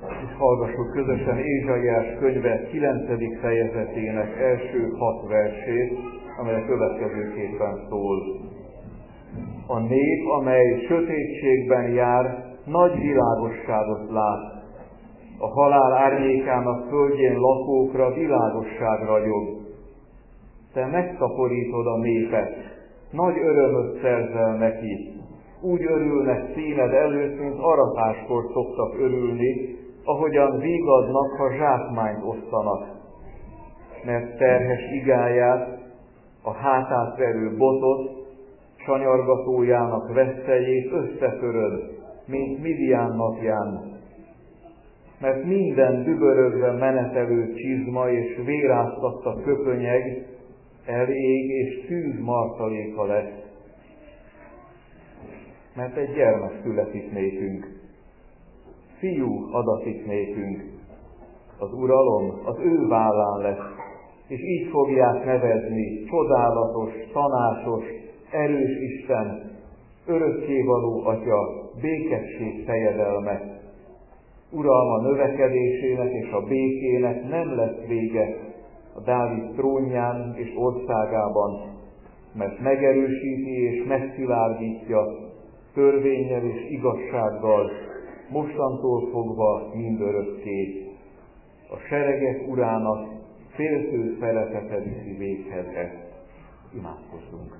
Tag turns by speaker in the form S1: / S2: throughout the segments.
S1: És hallgassuk közösen Ézsaiás könyve 9. fejezetének első 6 versét, amely a következőképpen szól. A nép, amely sötétségben jár, nagy világosságot lát. A halál árnyékának földjén lakókra világosság ragyog. Te megszaporítod a népet, nagy örömöt szerzel neki. Úgy örülnek színed előtt, mint aratáskor szoktak örülni, ahogyan vígadnak, ha zsákmányt osztanak. Mert terhes igáját, a hátát verő botot, sanyargatójának veszélyét összetöröd, mint Midian napján. Mert minden dübörögve menetelő csizma és véráztatta köpönyeg elég és tűz martaléka lesz. Mert egy gyermek születik nékünk, fiú adatik nékünk, az uralom az ő vállán lesz, és így fogják nevezni: csodálatos, tanácsos, erős Isten, örökkévaló Atya, békesség fejedelme. Uralma növekedésének és a békének nem lesz vége a Dávid trónján és országában, mert megerősíti és megszilárdítja törvénnyel és igazsággal, mostantól fogva mindörökké. A seregek urának féltő szeretete viszi véghez ezt. Imádkozzunk!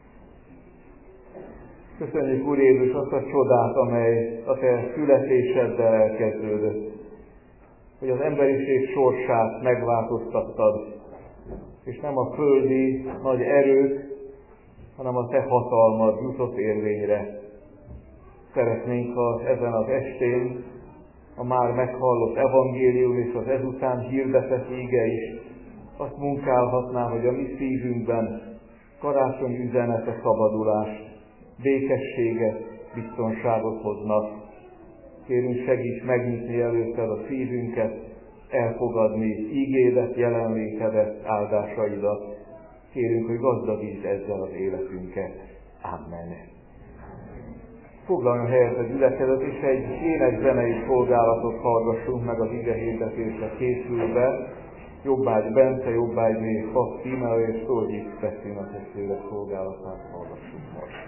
S1: Köszönjük, Úr Jézus, azt a csodát, amely a Te születéseddel elkezdődött, hogy az emberiség sorsát megváltoztattad, és nem a földi nagy erők, hanem a Te hatalmad jutott érvényre. Szeretnénk, ha ezen az estén a már meghallott evangélium és az ezután hirdetett íge is azt munkálhatná, hogy a mi szívünkben karácsony üzenete szabadulást, békességet, biztonságot hoznak. Kérünk, segíts megnyitni előtted a szívünket, elfogadni ígédet, jelenlétedet, áldásaidat. Kérünk, hogy gazdagítsd ezzel az életünket. Amen. Foglaljon helyet a gyülekezet, és egy énekzenei szolgálatot hallgassunk meg az ige hirdetésre készülve. Jobbágy Bence, Jobbágy Fak Tímea és Szolgyik Bettina testvérek szolgálatát hallgassunk most.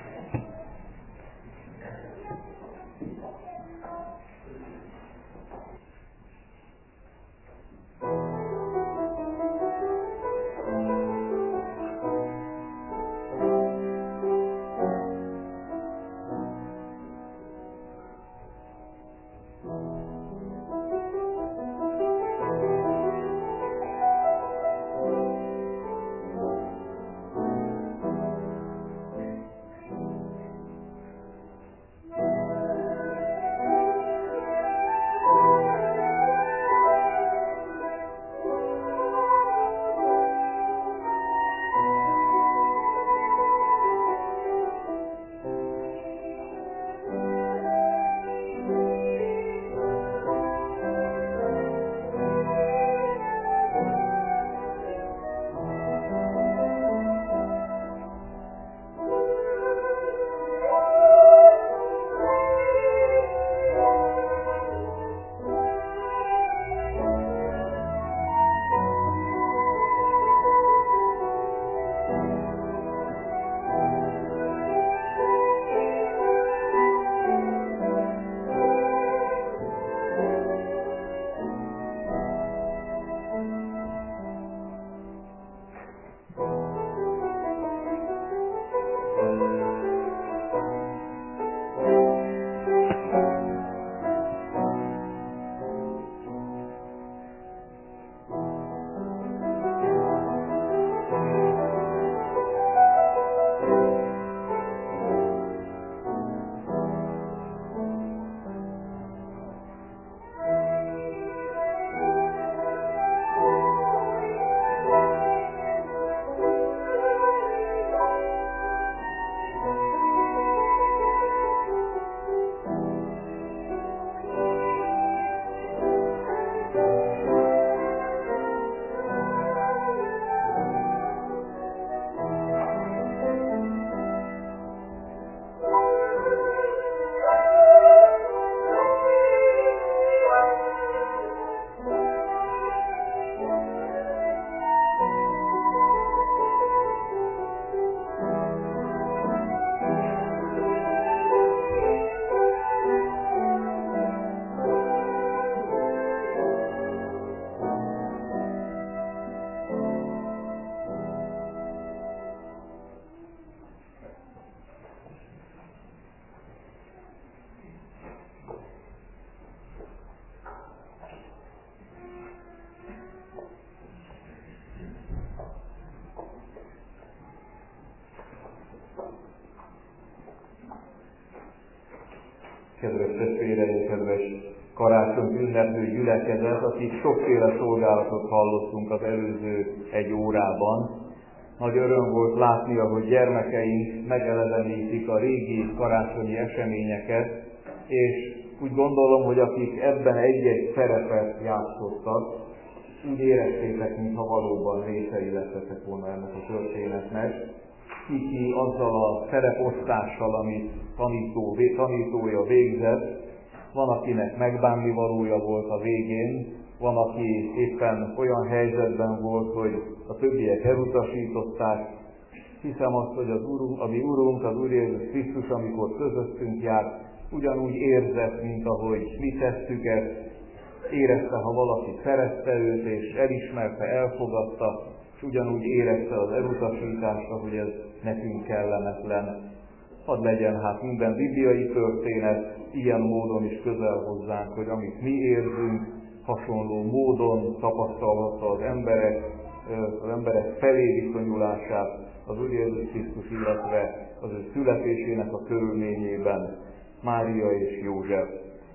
S1: kedves testvéreim, kedves karácsony ünneplő gyülekezet, akik sokféle szolgálatot hallottunk az előző egy órában. Nagy öröm volt látni, ahogy gyermekeink megelevenítik a régi karácsonyi eseményeket, és úgy gondolom, hogy akik ebben egy-egy szerepet játszottak, úgy éreztétek, mintha valóban részei lettetek volna ennek a történetnek. Ki azzal a szereposztással, amit tanítója végzett, van, akinek megbánnivalója volt a végén, van, aki éppen olyan helyzetben volt, hogy a többiek elutasították. Hiszem azt, hogy a mi Urunk, az Úr Jézus Krisztus, amikor közöttünk járt, ugyanúgy érzett, mint ahogy mi tesszük ezt. Érezte, ha valaki szerette őt, és elismerte, elfogadta, és ugyanúgy érezte az elutasítást, hogy ez nekünk kellemetlen. Hadd legyen hát minden bibliai történet ilyen módon is közel hozzánk, hogy amit mi érzünk, hasonló módon tapasztalhatta az emberek felé viszonyulását az Úr Jézus Krisztus, illetve az ő születésének a körülményében Mária és József.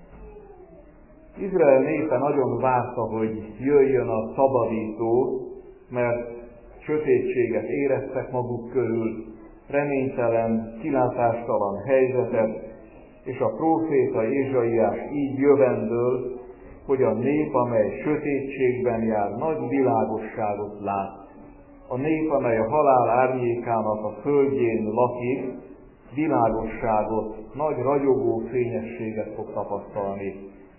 S1: Izrael népe nagyon várta, hogy jöjjön a szabadító, mert sötétséget éreztek maguk körül, reménytelen, kilátástalan helyzetet, és a próféta Ézsaiás így jövendől, hogy a nép, amely sötétségben jár, nagy világosságot lát. A nép, amely a halál árnyékának a földjén lakik, világosságot, nagy ragyogó fényességet fog tapasztalni.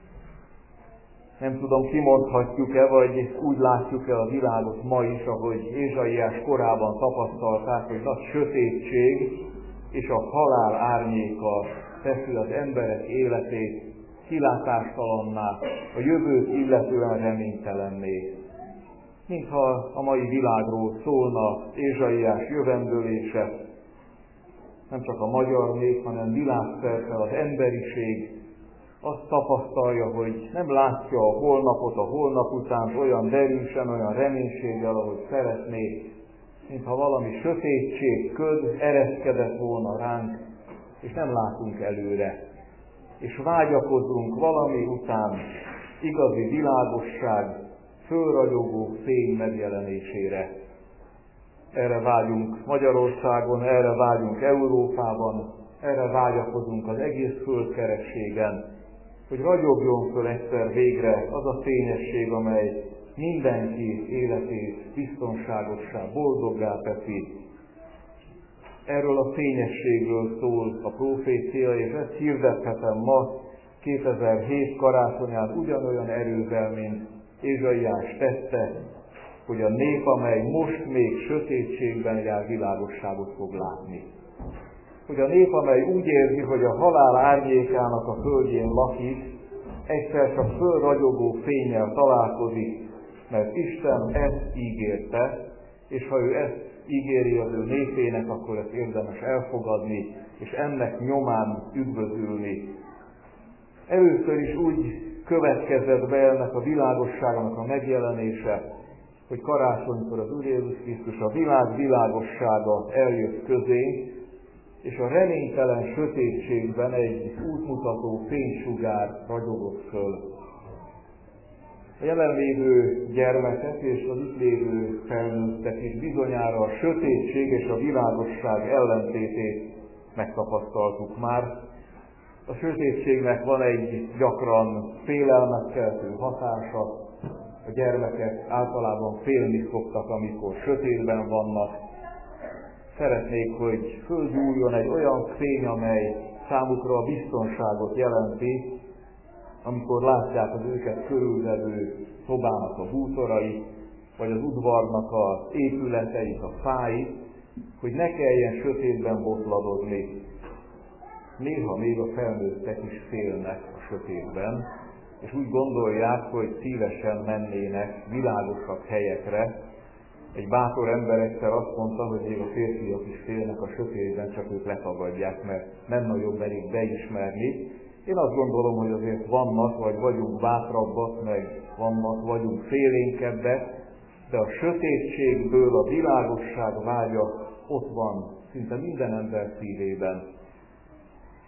S1: Nem tudom, kimondhatjuk-e, vagy úgy látjuk-e a világot ma is, ahogy Ézsaiás korában tapasztalták, hogy nagy sötétség és a halál árnyéka teszi az emberek életét kilátástalanná, a jövőt illetően reménytelenné. Mintha a mai világról szólna Ézsaiás jövendőlése, nem csak a magyar nép, hanem világszerte az emberiség azt tapasztalja, hogy nem látja a holnapot, a holnap után olyan derűsen, olyan reménységgel, ahogy szeretné, mintha valami sötétség, köd ereszkedett volna ránk, és nem látunk előre. És vágyakozunk valami után igazi világosság, fölragyogó fény megjelenésére. Erre vágyunk Magyarországon, erre vágyunk Európában, erre vágyakozunk az egész földkerekségen, hogy ragyogjon föl egyszer végre az a fényesség, amely mindenki életét biztonságossá, boldoggá teszi. Erről a fényességről szól a profécia, és ezt hirdethetem ma, 2007 karácsonyán ugyanolyan erővel, mint Ézsaiás tette, hogy a nép, amely most még sötétségben jár, világosságot fog látni. Hogy a nép, amely úgy érzi, hogy a halál árnyékának a földjén lakik, egyszer csak fölragyogó fénnyel találkozik, mert Isten ezt ígérte, és ha ő ezt ígéri az ő népének, akkor ezt érdemes elfogadni, és ennek nyomán üdvözülni. Először is úgy következett be ennek a világosságnak a megjelenése, hogy karácsonykor az Úr Jézus Krisztus, a világ világossága eljött közénk, és a reménytelen sötétségben egy útmutató fénysugár ragyogott föl. A jelenlévő gyermekek és az itt lévő felnőttek is bizonyára a sötétség és a világosság ellentétét megtapasztaltuk már. A sötétségnek van egy gyakran félelmet keltő hatása. A gyermekek általában félni szoktak, amikor sötétben vannak. Szeretnék, hogy fölgyújjon egy olyan fény, amely számukra a biztonságot jelenti, amikor látják az őket körülvevő szobának a bútorait, vagy az udvarnak az épületeit, a fáit, hogy ne kelljen sötétben botladozni. Néha még a felnőttek is félnek a sötétben, és úgy gondolják, hogy szívesen mennének világosabb helyekre. Egy bátor ember egyszer azt mondta, hogy még a férfiak is félnek a sötétben, csak ők letagadják, mert nem nagyon merik beismerni. Én azt gondolom, hogy azért vannak, vagy vagyunk bátrabbak, meg vagyunk félénkebbek, de a sötétségből a világosság vágya ott van, szinte minden ember szívében.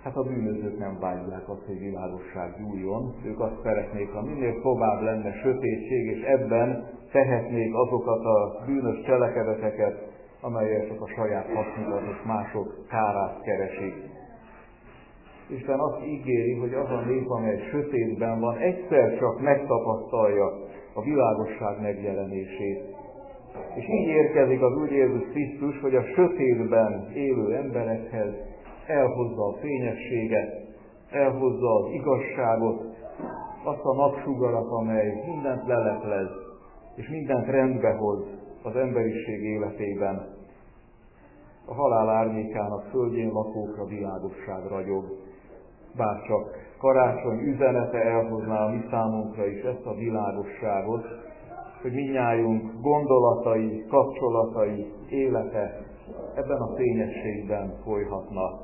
S1: Hát a bűnözők nem vágyják azt, hogy világosság gyújjon, ők azt szeretnék, ha minél tovább lenne sötétség, és ebben tehetnék azokat a bűnös cselekedeteket, amelyek csak a saját hasznukat és mások kárát keresik. Isten azt ígéri, hogy az a nép, amely sötétben van, egyszer csak megtapasztalja a világosság megjelenését. És így érkezik az Úr Jézus Krisztus, hogy a sötétben élő emberekhez elhozza a fényességet, elhozza az igazságot, azt a napsugarat, amely mindent leleplez, és mindent rendbe hoz az emberiség életében. A halál árnyékának földjén lakókra világosság ragyog. Bárcsak karácsony üzenete elhozná a mi számunkra is ezt a világosságot, hogy mindnyájunk gondolatai, kapcsolatai, élete ebben a fényességben folyhatna.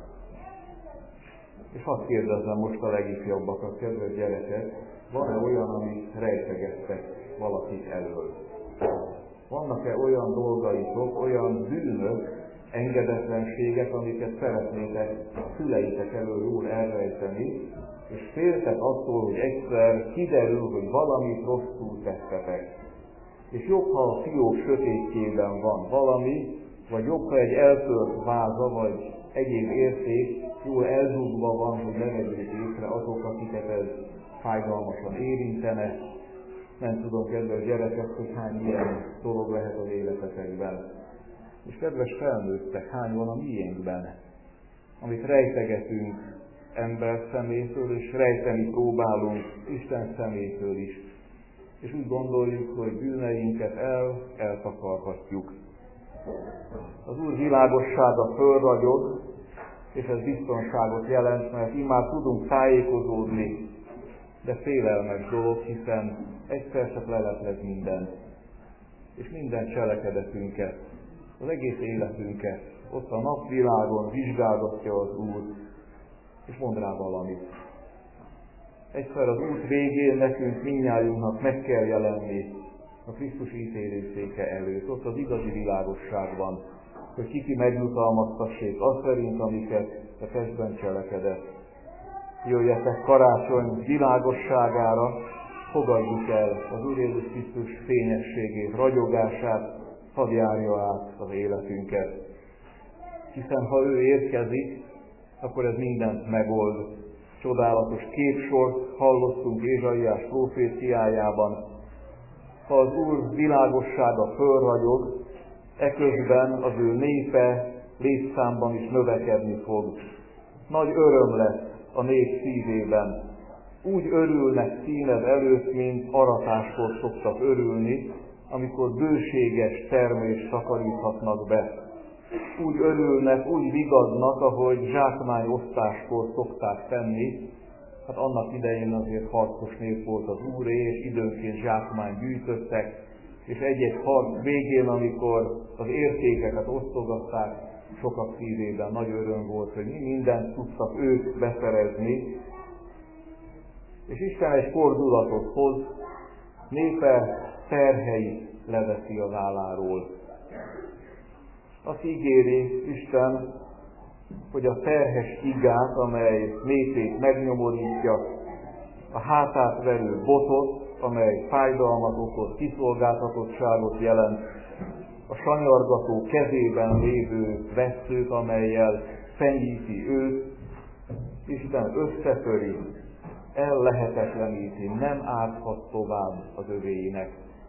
S1: És hadd kérdezzem most a legifjabbakat, kedves gyerekek, van-e olyan, amit rejtegettek valakit elől? Vannak-e olyan dolgaitok, olyan bűnök, engedetlenségek, amiket szeretnétek szüleitek elől jól elrejteni, és féltek attól, hogy egyszer kiderül, hogy valamit rosszul tettetek. És jobb, ha a fiók sötétjében van valami, vagy jobb, ha egy eltört váza, vagy egyéb érték jól elzúgva van, hogy ne vegyék észre azok, akiket ez fájdalmasan érintene. Nem tudom, kedves gyerekek, hogy hány ilyen dolog lehet az életetekben. És kedves felnőttek, hány van a miénkben, amit rejtegetünk ember szemétől, és rejteni próbálunk Isten szemétől is. És úgy gondoljuk, hogy bűneinket eltakarhatjuk. Az Úr világossága fölragyog, és ez biztonságot jelent, mert immár tudunk tájékozódni, de félelmes dolog, hiszen egyszer csak leleplez mindent. És minden cselekedetünket, az egész életünket ott a napvilágon vizsgálgatja az Úr, és mond rá valamit. Egyszer az út végén nekünk mindnyájunknak meg kell jelenni a Krisztus ítélőszéke előtt. Ott az igazi világosság van, hogy ki megjutalmaztassék azt szerint, amiket a testben cselekedett. Jöjjetek karácsony világosságára, fogadjuk el az Úr Jézus Krisztus fényességét, ragyogását, hadd járja át az életünket. Hiszen ha ő érkezik, akkor ez mindent megold. Csodálatos képsort hallottunk Ézsaiás próféciájában. Ha az Úr világossága fölragyog, eközben az ő népe létszámban is növekedni fog. Nagy öröm lesz a nép szívében. Úgy örülnek színed előtt, mint aratáskor szoktak örülni, amikor bőséges termést takaríthatnak be. Úgy örülnek, úgy vigadnak, ahogy zsákmányosztáskor szokták tenni. Hát annak idején azért harcos nép volt az Úré, és időnként zsákmányt gyűjtöttek, és egy-egy harc végén, amikor az értékeket osztogatták, sokak szívében nagy öröm volt, hogy mindent tudtak ők beszerezni. És Isten egy fordulatot hoz, népe terheit leveszi a válláról. Azt ígéri Isten, hogy a terhes igát, amely népét megnyomorítja, a hátát verő botot, amely fájdalmat okoz, kiszolgáltatottságot jelent, a sanyargató kezében lévő vesszőt, amellyel fenyíti őt, Isten összetöri, ellehetetleníti, nem árthat tovább az övéinek.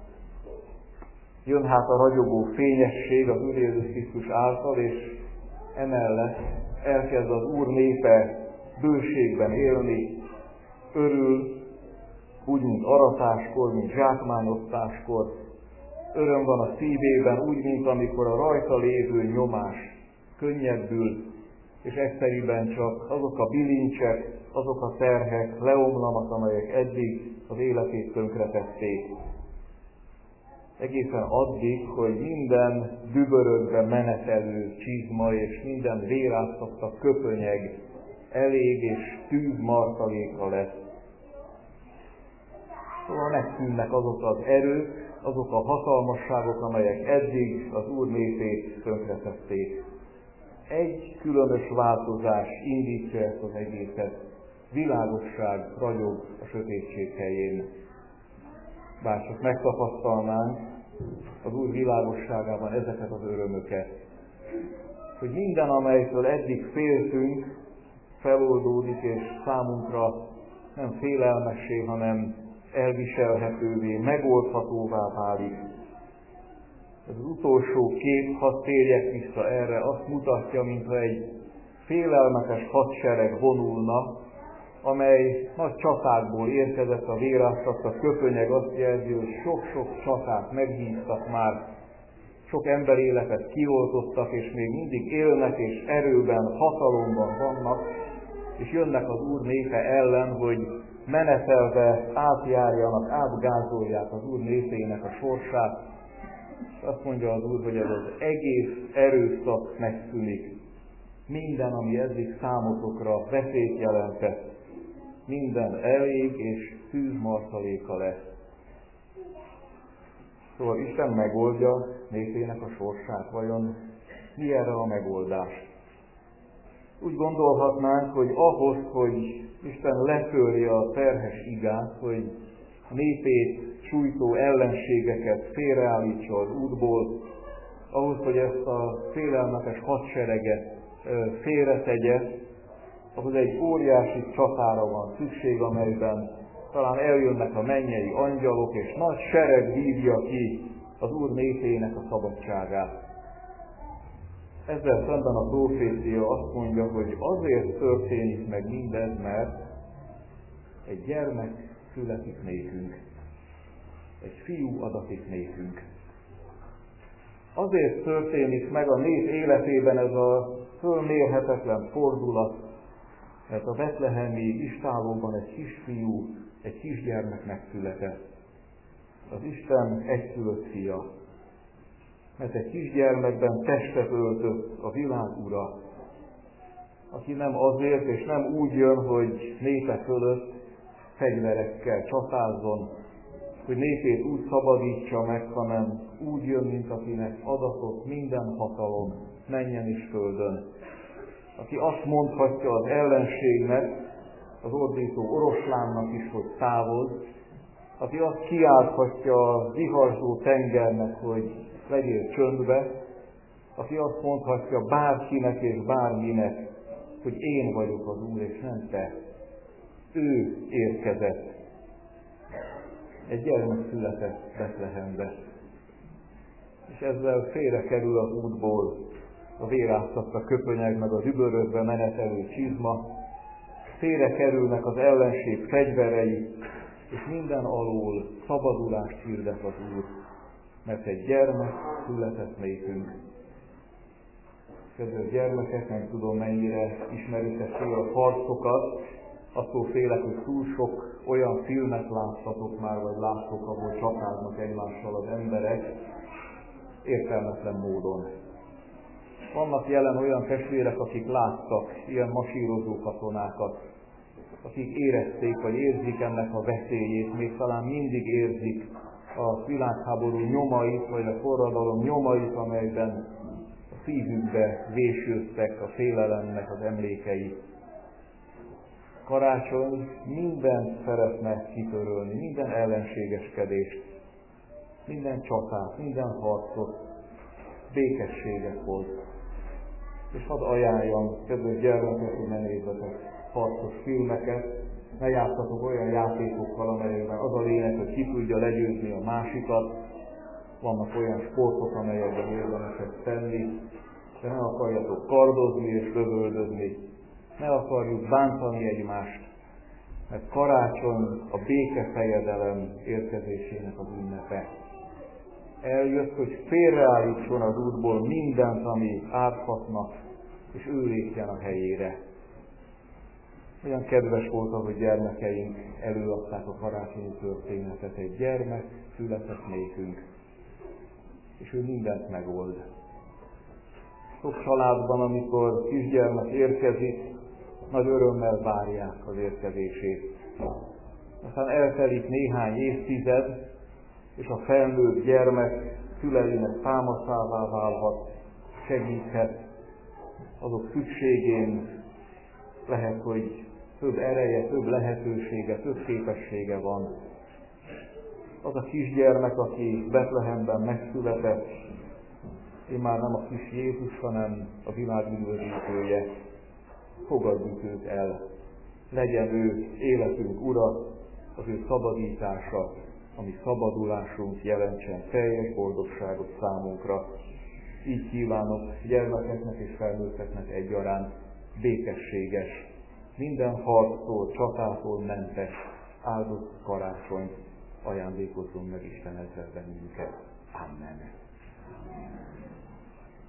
S1: Jön hát a ragyogó fényesség az Úr Jézus Krisztus által, és emellett elkezd az Úr népe bőségben élni, örül, úgy, mint aratáskor, mint zsákmányosztáskor. Öröm van a szívében, úgy, mint amikor a rajta lévő nyomás könnyebbül, és egyszerűen csak azok a bilincsek, azok a terhek leomlanak, amelyek eddig az életét tönkretették. Egészen addig, hogy minden dübörögbe menetelő csizma és minden véráztatta köpönyeg elég és tűzmartaléka lesz. Szóval megszűnnek azok az erők, azok a hatalmasságok, amelyek eddig az Úr népét tönkretették. egy különös változás indítja ezt az egészet. Világosság ragyog a sötétség helyén. Bár csak megtapasztalnánk az Úr világosságában ezeket az örömöket, hogy minden, amelytől eddig féltünk, feloldódik, és számunkra nem félelmessé, hanem elviselhetővé, megoldhatóvá válik. Ez az utolsó kép, hadd térjek vissza erre, azt mutatja, mintha egy félelmetes hadsereg vonulna, amely nagy csatákból érkezett a véráztat, a köpönyeg azt jelzi, hogy sok-sok csatát meghívtak már, sok emberéletet kioltottak, és még mindig élnek, és erőben, hatalomban vannak, és jönnek az Úr népe ellen, hogy menetelve átjárjanak, átgázolják az Úr népének a sorsát. És azt mondja az Úr, hogy ez az egész erőszak megszűnik. Minden, ami eddig számotokra veszélyt jelentett, minden elég és szűz martaléka lesz. Szóval Isten megoldja népének a sorsát. Vajon mi erre a megoldás? Úgy gondolhatnánk, hogy ahhoz, hogy Isten letörje a terhes igát, hogy a népét sújtó ellenségeket félreállítsa az útból, ahhoz, hogy ezt a félelmetes hadsereget félretegye, ahhoz egy óriási csatára van szükség, amelyben talán eljönnek a mennyei angyalok, és nagy sereg vívja ki az Úr népének a szabadságát. Ezzel szemben a profécia azt mondja, hogy azért történik meg mindez, mert egy gyermek születik nékünk, egy fiú adatik nékünk. Azért történik meg a nép életében ez a fölmérhetetlen fordulat, mert a betlehemi istállóban egy kisfiú, egy kisgyermek megszületett. Az Isten egyszülött fia. Mert egy kisgyermekben testet öltött a világ ura, aki nem azért és nem úgy jön, hogy népe fölött fegyverekkel csatázzon, hogy népét úgy szabadítsa meg, hanem úgy jön, mint akinek adatott minden hatalom mennyen és földön. Aki azt mondhatja az ellenségnek, az ordító oroszlánnak is, hogy távozz, aki azt kiálthatja a viharzó tengernek, hogy legyél csöndbe, aki azt mondhatja bárkinek és bárminek, hogy én vagyok az Úr, és nem te. Ő érkezett. Egy gyermek született Betlehembe. És ezzel félrekerül az útból a véráztatta köpönyeg, meg az üvölösbe menetelő csizma, félrekerülnek az ellenség fegyverei, és minden alól szabadulást hirdet az Úr, mert egy gyermek született nékünk. Kedves gyermekek, nem tudom mennyire ismeritek a harcokat, attól félek, hogy túl sok olyan filmet láttatok már, vagy láttok, ahol csatáznak egymással az emberek, értelmetlen módon. Vannak jelen olyan testvérek, akik láttak ilyen masírozó katonákat, akik érezték, vagy érzik ennek a veszélyét, még talán mindig érzik a világháború nyomait, vagy a forradalom nyomait, amelyben a szívükbe vésődtek a félelemnek az emlékei. Karácsony mindent szeretne kitörölni, minden ellenségeskedést, minden csatát, minden harcot, békességet hoz. És hadd ajánljam, kedves gyermekek, hogy ne nézzetek harcos filmeket, ne játszatok olyan játékokkal, amelyekben az a lényeg, hogy ki tudja legyőzni a másikat. Vannak olyan sportok, amelyekben érdemes ezt tenni, de ne akarjatok kardozni és lövöldözni. Ne akarjuk bántani egymást, mert karácsony a békefejedelem érkezésének az ünnepe. Eljött, hogy félreállítson az útból mindent, ami árthatna, és ő lépjen a helyére. Olyan kedves volt, ahogy gyermekeink előadták a karácsonyi történetet. Egy gyermek született nékünk, és ő mindent megold. Sok családban, amikor kisgyermek érkezik, nagy örömmel várják az érkezését. Aztán eltelik néhány évtized, és a felnőtt gyermek szüleinek támaszává válhat, segíthet, azok szükségén lehet, hogy több ereje, több lehetősége, több képessége van. Az a kisgyermek, aki Betlehemben megszületett, immár nem a kis Jézus, hanem a világ üdvözítője. Fogadjuk őt el. Legyen ő életünk ura, az ő szabadítása, ami szabadulásunk jelentsen teljes boldogságot számunkra. Így kívánok gyermekeknek és felnőtteknek egyaránt békességes, minden harctól, csatától mentes, áldott karácsonyt ajándékozzon meg Isten ezzel bennünket. Amen.